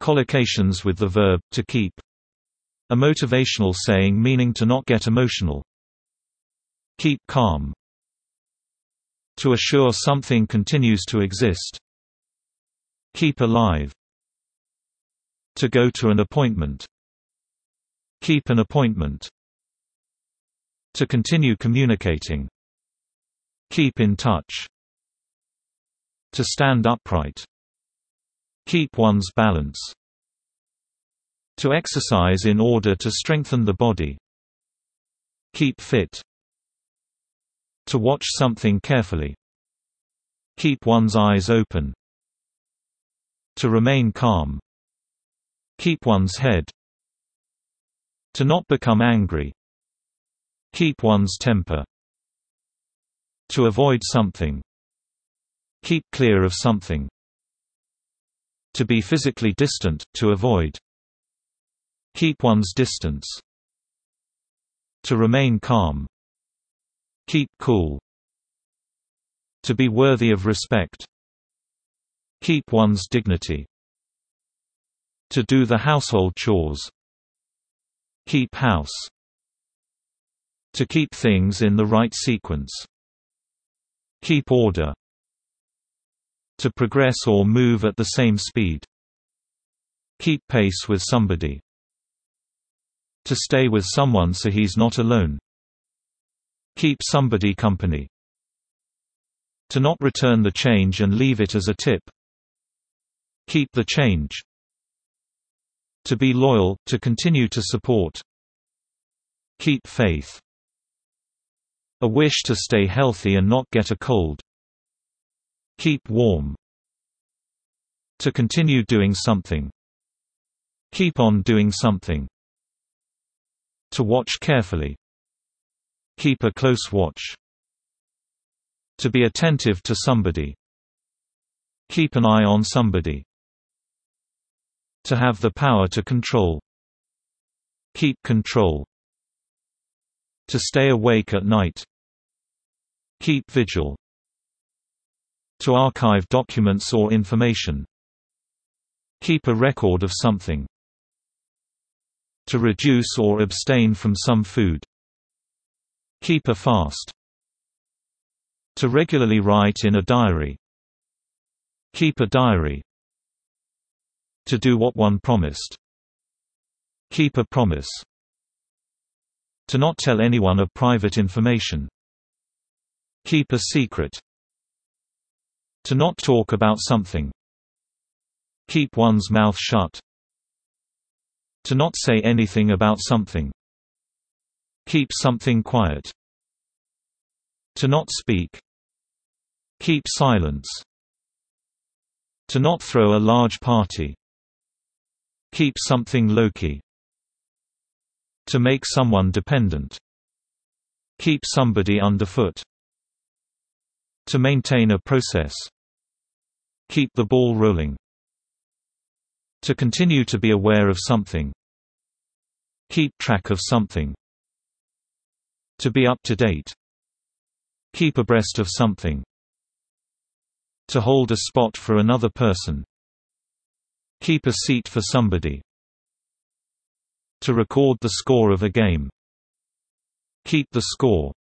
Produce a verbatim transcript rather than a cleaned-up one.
Collocations with the verb to keep. A motivational saying meaning to not get emotional. Keep calm. To assure something continues to exist. Keep alive. To go to an appointment. Keep an appointment. To continue communicating. Keep in touch. To stand upright. Keep one's balance. To exercise in order to strengthen the body. Keep fit. To watch something carefully. Keep one's eyes open. To remain calm. Keep one's head. To not become angry. Keep one's temper. To avoid something. Keep clear of something. To be physically distant, to avoid. Keep one's distance. To remain calm. Keep cool. To be worthy of respect. Keep one's dignity. To do the household chores. Keep house. To keep things in the right sequence. Keep order. To progress or move at the same speed. Keep pace with somebody. To stay with someone so he's not alone. Keep somebody company. To not return the change and leave it as a tip. Keep the change. To be loyal, to continue to support. Keep faith. A wish to stay healthy and not get a cold. Keep warm. To continue doing something. Keep on doing something. To watch carefully. Keep a close watch. To be attentive to somebody. Keep an eye on somebody. To have the power to control. Keep control. To stay awake at night. Keep vigil. To archive documents or information. Keep a record of something. To reduce or abstain from some food. Keep a fast. To regularly write in a diary. Keep a diary. To do what one promised. Keep a promise. To not tell anyone of private information. Keep a secret. To not talk about something. Keep one's mouth shut. To not say anything about something. Keep something quiet. To not speak. Keep silence. To not throw a large party. Keep something low-key. To make someone dependent. Keep somebody underfoot. To maintain a process. Keep the ball rolling. To continue to be aware of something. Keep track of something. To be up to date. Keep abreast of something. To hold a spot for another person. Keep a seat for somebody. To record the score of a game. Keep the score.